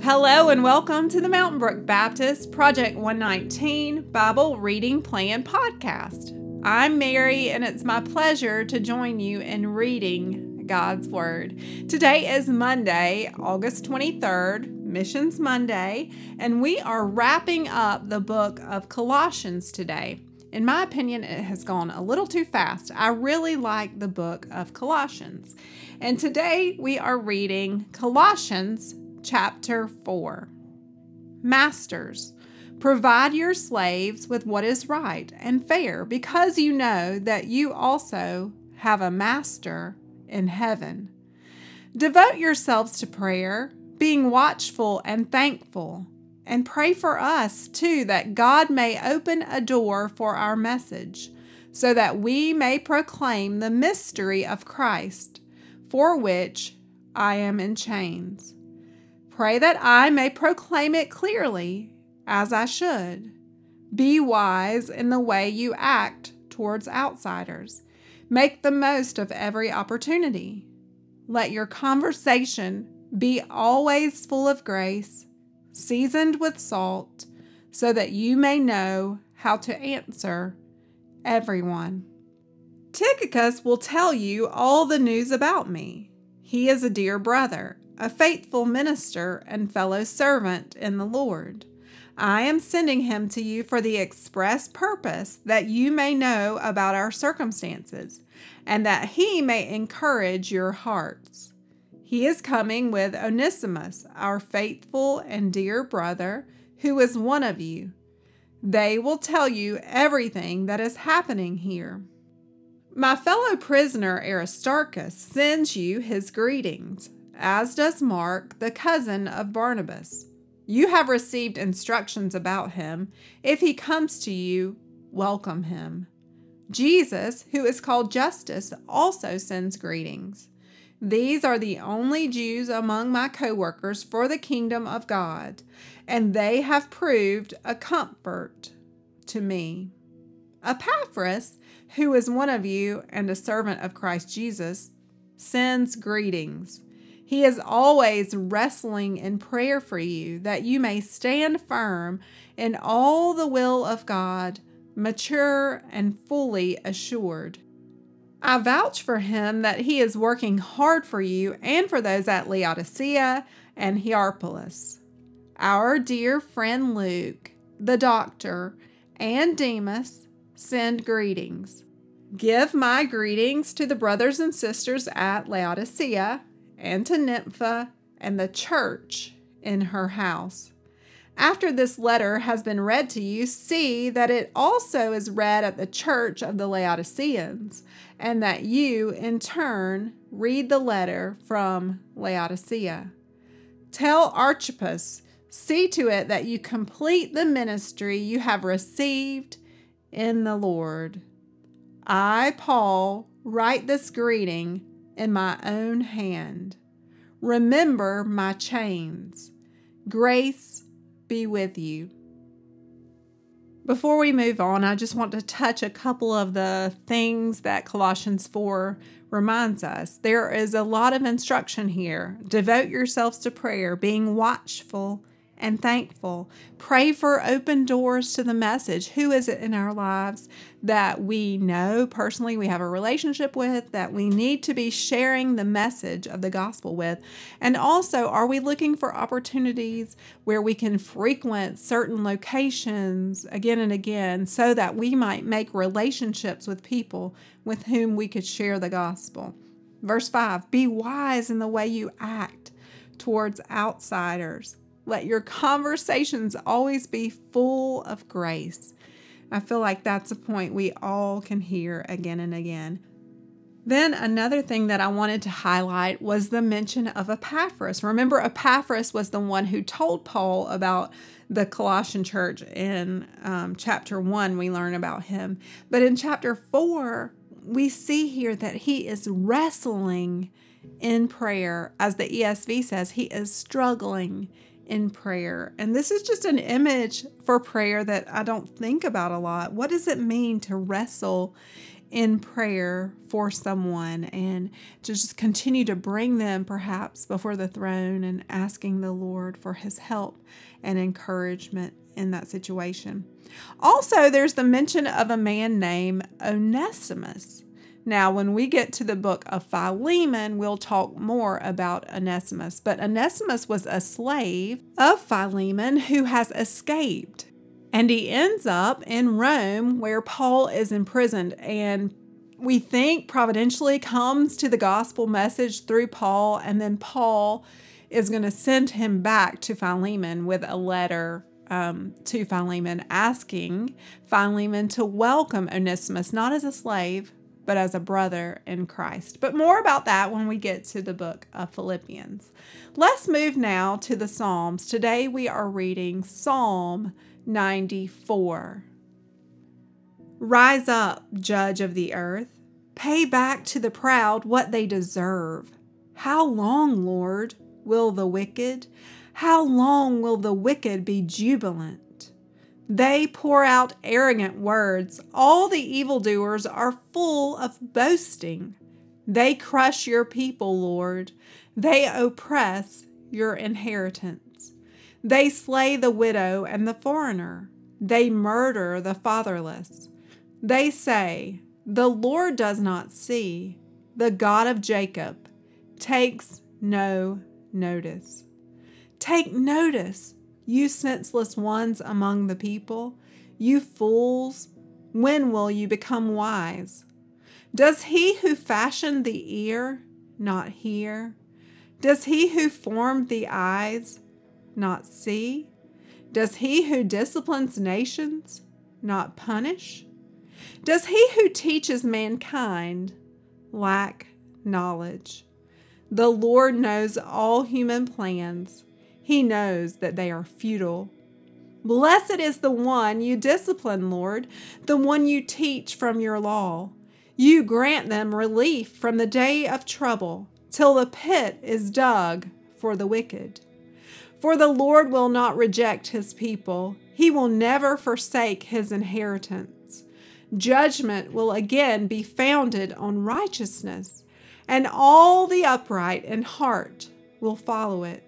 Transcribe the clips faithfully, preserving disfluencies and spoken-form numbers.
Hello and welcome to the Mountain Brook Baptist Project one nineteen Bible Reading Plan Podcast. I'm Mary and it's my pleasure to join you in reading God's Word. Today is Monday, August twenty-third, Missions Monday, and we are wrapping up the book of Colossians today. In my opinion, it has gone a little too fast. I really like the book of Colossians. And today we are reading Colossians Chapter four. Masters, provide your slaves with what is right and fair, because you know that you also have a master in heaven. Devote yourselves to prayer, being watchful and thankful, and pray for us too, that God may open a door for our message, so that we may proclaim the mystery of Christ, for which I am in chains. Pray that I may proclaim it clearly, as I should. Be wise in the way you act towards outsiders. Make the most of every opportunity. Let your conversation be always full of grace, seasoned with salt, so that you may know how to answer everyone. Tychicus will tell you all the news about me. He is a dear brother, a faithful minister and fellow servant in the Lord. I am sending him to you for the express purpose that you may know about our circumstances, and that he may encourage your hearts. He is coming with Onesimus, our faithful and dear brother, who is one of you. They will tell you everything that is happening here. My fellow prisoner Aristarchus sends you his greetings, as does Mark, the cousin of Barnabas. You have received instructions about him. If he comes to you, welcome him. Jesus, who is called Justus, also sends greetings. These are the only Jews among my co-workers for the kingdom of God, and they have proved a comfort to me. Epaphras, who is one of you and a servant of Christ Jesus, sends greetings. He is always wrestling in prayer for you, that you may stand firm in all the will of God, mature and fully assured. I vouch for him that he is working hard for you and for those at Laodicea and Hierapolis. Our dear friend Luke, the doctor, and Demas send greetings. Give my greetings to the brothers and sisters at Laodicea, and to Nympha and the church in her house. After this letter has been read to you, see that it also is read at the church of the Laodiceans, and that you, in turn, read the letter from Laodicea. Tell Archippus, see to it that you complete the ministry you have received in the Lord. I, Paul, write this greeting in my own hand. Remember my chains. Grace be with you. Before we move on, I just want to touch a couple of the things that Colossians four reminds us. There is a lot of instruction here. Devote yourselves to prayer, being watchful and thankful. Pray for open doors to the message. Who is it in our lives that we know personally, we have a relationship with, that we need to be sharing the message of the gospel with? And also, are we looking for opportunities where we can frequent certain locations again and again so that we might make relationships with people with whom we could share the gospel? Verse five, be wise in the way you act towards outsiders. Let your conversations always be full of grace. I feel like that's a point we all can hear again and again. Then another thing that I wanted to highlight was the mention of Epaphras. Remember, Epaphras was the one who told Paul about the Colossian church. In um, chapter one, we learn about him. But in chapter four, we see here that he is wrestling in prayer. As the E S V says, he is struggling in prayer. And this is just an image for prayer that I don't think about a lot. What does it mean to wrestle in prayer for someone and to just continue to bring them perhaps before the throne and asking the Lord for his help and encouragement in that situation. Also, there's the mention of a man named Onesimus. Now, when we get to the book of Philemon, we'll talk more about Onesimus. But Onesimus was a slave of Philemon who has escaped. And he ends up in Rome where Paul is imprisoned. And we think providentially comes to the gospel message through Paul. And then Paul is going to send him back to Philemon with a letter um, to Philemon asking Philemon to welcome Onesimus, not as a slave, but as a brother in Christ. But more about that when we get to the book of Philippians. Let's move now to the Psalms. Today we are reading Psalm ninety-four. Rise up, judge of the earth. Pay back to the proud what they deserve. How long, Lord, will the wicked? How long will the wicked be jubilant? They pour out arrogant words. All the evildoers are full of boasting. They crush your people, Lord. They oppress your inheritance. They slay the widow and the foreigner. They murder the fatherless. They say, the Lord does not see. The God of Jacob takes no notice. Take notice, you senseless ones among the people, you fools, when will you become wise? Does he who fashioned the ear not hear? Does he who formed the eyes not see? Does he who disciplines nations not punish? Does he who teaches mankind lack knowledge? The Lord knows all human plans. He knows that they are futile. Blessed is the one you discipline, Lord, the one you teach from your law. You grant them relief from the day of trouble, till the pit is dug for the wicked. For the Lord will not reject his people. He will never forsake his inheritance. Judgment will again be founded on righteousness, and all the upright in heart will follow it.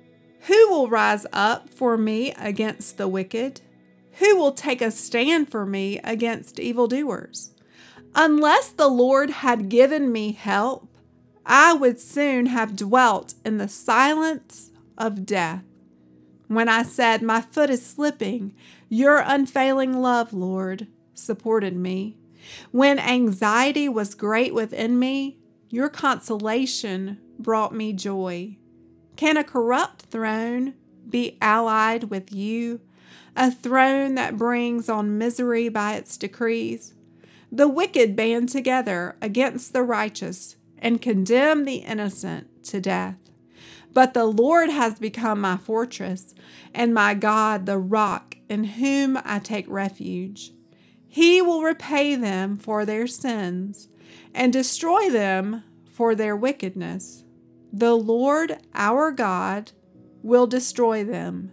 Who will rise up for me against the wicked? Who will take a stand for me against evildoers? Unless the Lord had given me help, I would soon have dwelt in the silence of death. When I said, my foot is slipping, your unfailing love, Lord, supported me. When anxiety was great within me, your consolation brought me joy. Can a corrupt throne be allied with you, a throne that brings on misery by its decrees? The wicked band together against the righteous and condemn the innocent to death. But the Lord has become my fortress, and my God the rock in whom I take refuge. He will repay them for their sins and destroy them for their wickedness. The Lord our God will destroy them.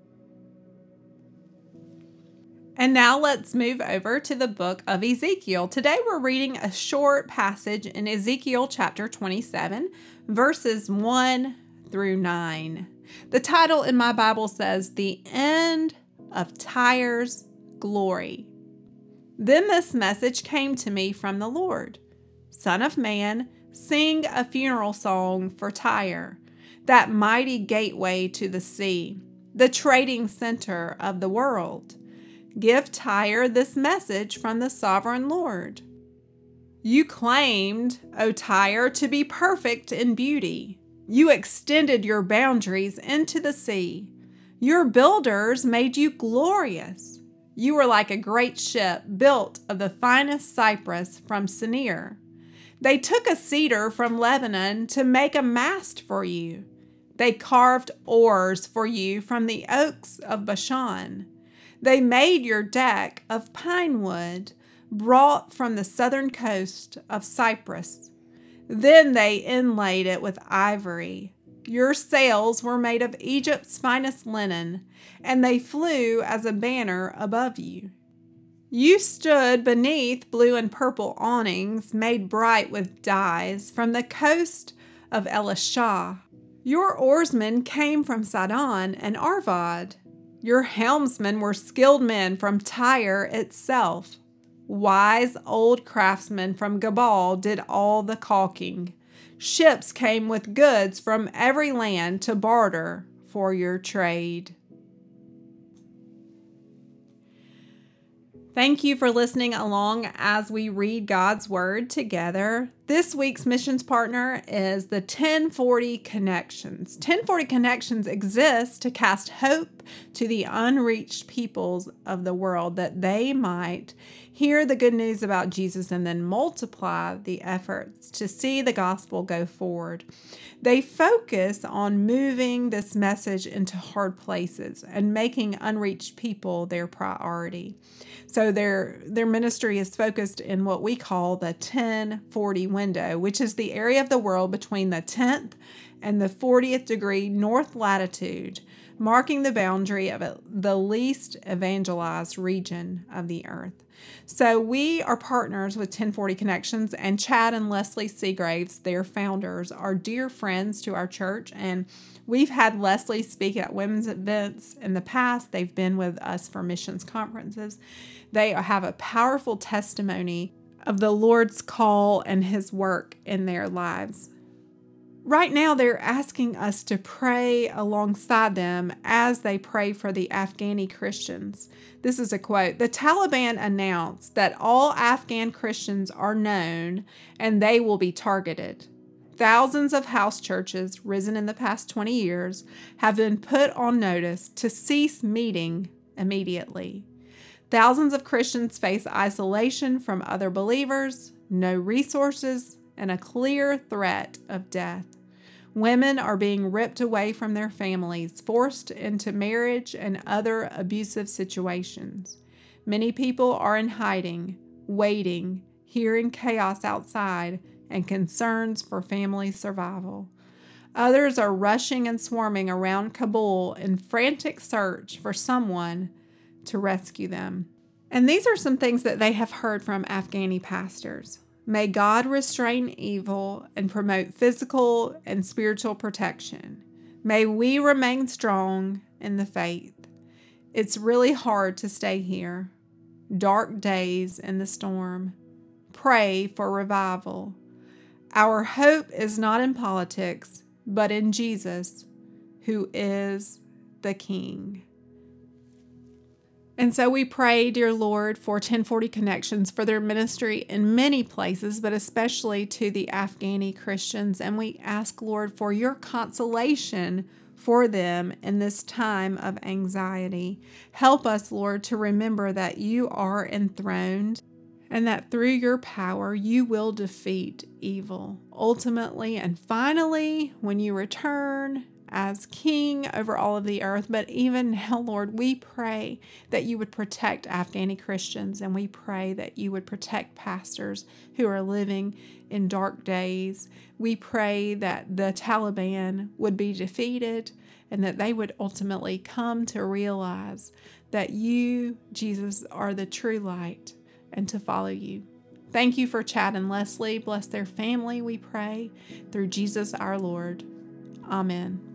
And now let's move over to the book of Ezekiel. Today we're reading a short passage in Ezekiel chapter twenty-seven, verses one through nine. The title in my Bible says, The End of Tyre's Glory. Then this message came to me from the Lord. Son of man, sing a funeral song for Tyre, that mighty gateway to the sea, the trading center of the world. Give Tyre this message from the sovereign Lord. You claimed, O Tyre, to be perfect in beauty. You extended your boundaries into the sea. Your builders made you glorious. You were like a great ship built of the finest cypress from Sinir. They took a cedar from Lebanon to make a mast for you. They carved oars for you from the oaks of Bashan. They made your deck of pine wood, brought from the southern coast of Cyprus. Then they inlaid it with ivory. Your sails were made of Egypt's finest linen, and they flew as a banner above you. You stood beneath blue and purple awnings made bright with dyes from the coast of Elishah. Your oarsmen came from Sidon and Arvad. Your helmsmen were skilled men from Tyre itself. Wise old craftsmen from Gebal did all the caulking. Ships came with goods from every land to barter for your trade. Thank you for listening along as we read God's Word together. This week's missions partner is the ten forty Connections. ten forty Connections exists to cast hope to the unreached peoples of the world that they might hear the good news about Jesus and then multiply the efforts to see the gospel go forward. They focus on moving this message into hard places and making unreached people their priority. So their their ministry is focused in what we call the ten forty window, which is the area of the world between the tenth and the fortieth degree north latitude, marking the boundary of the least evangelized region of the earth. So we are partners with ten forty Connections, and Chad and Leslie Seagraves, their founders, are dear friends to our church, and we've had Leslie speak at women's events in the past. They've been with us for missions conferences. They have a powerful testimony of the Lord's call and His work in their lives. Right now, they're asking us to pray alongside them as they pray for the Afghani Christians. This is a quote. The Taliban announced that all Afghan Christians are known and they will be targeted. Thousands of house churches, risen in the past twenty years, have been put on notice to cease meeting immediately. Thousands of Christians face isolation from other believers, no resources, and a clear threat of death. Women are being ripped away from their families, forced into marriage and other abusive situations. Many people are in hiding, waiting, hearing chaos outside, and concerns for family survival. Others are rushing and swarming around Kabul in frantic search for someone to rescue them. And these are some things that they have heard from Afghani pastors. May God restrain evil and promote physical and spiritual protection. May we remain strong in the faith. It's really hard to stay here. Dark days in the storm. Pray for revival. Our hope is not in politics, but in Jesus, who is the King. And so we pray, dear Lord, for ten forty Connections, for their ministry in many places, but especially to the Afghani Christians. And we ask, Lord, for your consolation for them in this time of anxiety. Help us, Lord, to remember that you are enthroned and that through your power you will defeat evil. Ultimately and finally, when you return as King over all of the earth. But even now, Lord, we pray that you would protect Afghani Christians, and we pray that you would protect pastors who are living in dark days. We pray that the Taliban would be defeated and that they would ultimately come to realize that you, Jesus, are the true light and to follow you. Thank you for Chad and Leslie. Bless their family, we pray, through Jesus our Lord. Amen.